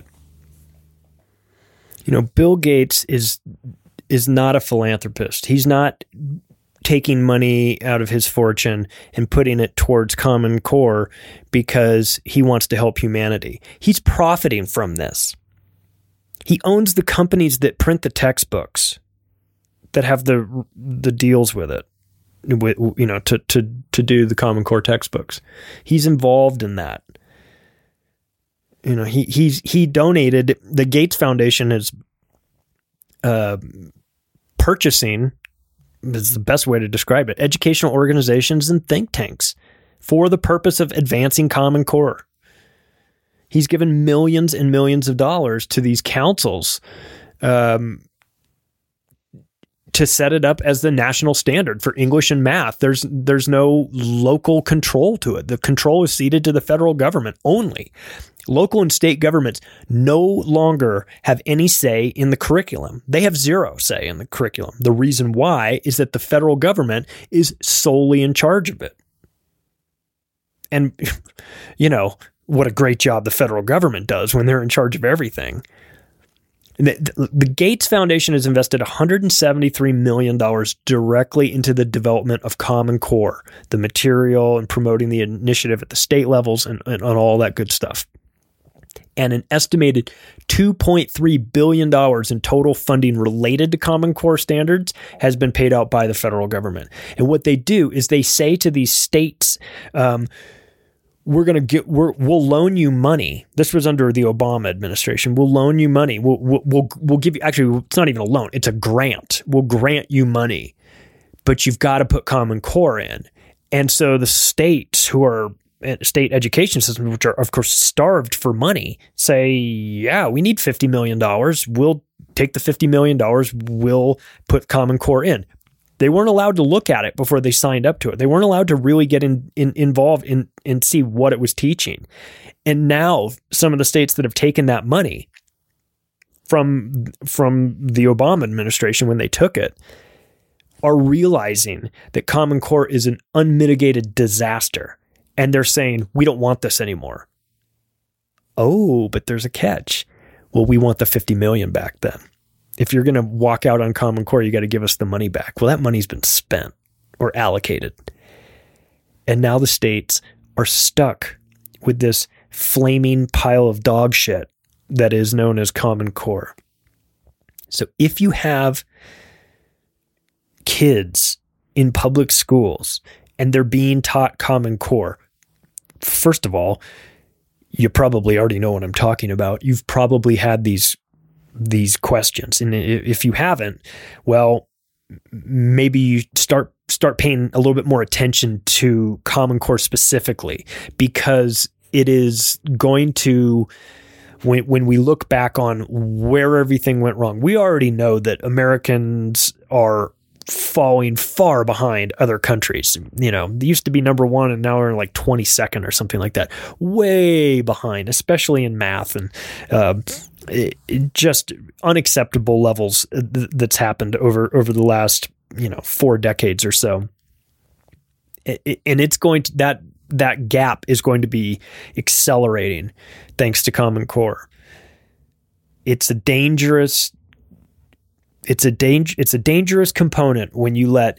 Bill Gates is not a philanthropist. He's not taking money out of his fortune and putting it towards Common Core because he wants to help humanity. He's profiting from this. He owns the companies that print the textbooks that have the deals with it, to do the Common Core textbooks. He's involved in that. He donated. The Gates Foundation is purchasing, is the best way to describe it, educational organizations and think tanks for the purpose of advancing Common Core. He's given millions and millions of dollars to these councils to set it up as the national standard for English and math. There's no local control to it. The control is ceded to the federal government only. Local and state governments no longer have any say in the curriculum. They have zero say in the curriculum. The reason why is that the federal government is solely in charge of it. And, what a great job the federal government does when they're in charge of everything. The Gates Foundation has invested $173 million directly into the development of Common Core, the material and promoting the initiative at the state levels and all that good stuff. And an estimated $2.3 billion in total funding related to Common Core standards has been paid out by the federal government. And what they do is they say to these states, we'll loan you money. This was under the Obama administration. We'll loan you money. We'll give you, actually, it's not even a loan. It's a grant. We'll grant you money, but you've got to put Common Core in. And so the states who are state education systems, which are of course starved for money, say, yeah, we need $50 million. We'll take the $50 million. We'll put Common Core in. They weren't allowed to look at it before they signed up to it. They weren't allowed to really get involved and see what it was teaching. And now some of the states that have taken that money from the Obama administration when they took it are realizing that Common Core is an unmitigated disaster. And they're saying, we don't want this anymore. Oh, but there's a catch. Well, we want the $50 million back then. If you're going to walk out on Common Core, you got to give us the money back. Well, that money's been spent or allocated. And now the states are stuck with this flaming pile of dog shit that is known as Common Core. So if you have kids in public schools and they're being taught Common Core, first of all, you probably already know what I'm talking about. You've probably had these questions. And if you haven't, well, maybe you start paying a little bit more attention to Common Core specifically, because it is going to, when we look back on where everything went wrong, we already know that Americans are falling far behind other countries. You know, they used to be number one and now we're like 22nd or something like that. Way behind, especially in math, and just unacceptable levels that's happened over the last, 4 decades or so. And it's going to, that gap is going to be accelerating thanks to Common Core. It's a dangerous component when you let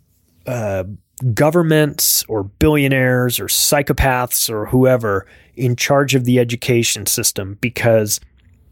governments or billionaires or psychopaths or whoever in charge of the education system, because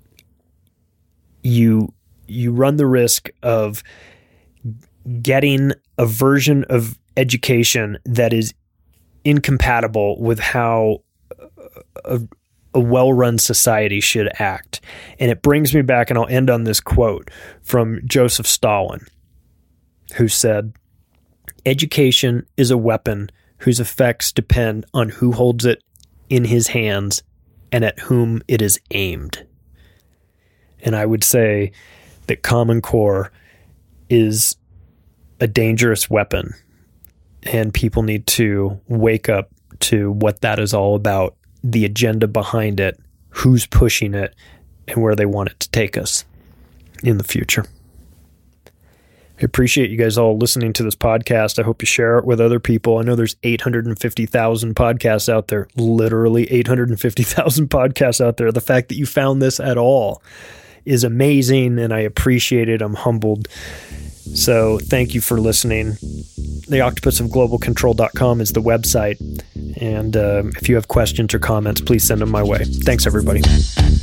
you run the risk of getting a version of education that is incompatible with how a well-run society should act. And it brings me back, and I'll end on this quote from Joseph Stalin, who said, "Education is a weapon whose effects depend on who holds it in his hands and at whom it is aimed." And I would say that Common Core is a dangerous weapon, and people need to wake up to what that is all about, the agenda behind it, who's pushing it, and where they want it to take us in the future. I appreciate you guys all listening to this podcast. I hope you share it with other people. I know there's 850,000 podcasts out there, literally 850,000 podcasts out there. The fact that you found this at all is amazing, and I appreciate it. I'm humbled. So thank you for listening. TheOctopusOfGlobalControl.com is the website. And if you have questions or comments, please send them my way. Thanks, everybody.